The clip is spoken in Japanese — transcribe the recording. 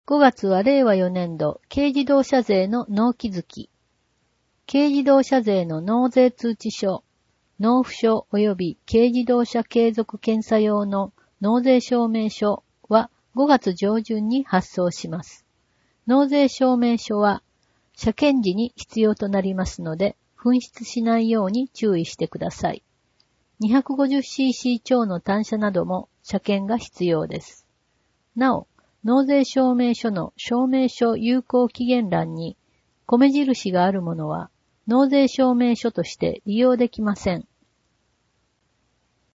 5月は令和4年度軽自動車税の納期月。軽自動車税の納税通知書、納付書及び軽自動車継続検査用の納税証明書は5月上旬に発送します。納税証明書は車検時に必要となりますので、紛失しないように注意してください。250cc 超の単車なども車検が必要です。なお、納税証明書の証明書有効期限欄に米印があるものは納税証明書として利用できません。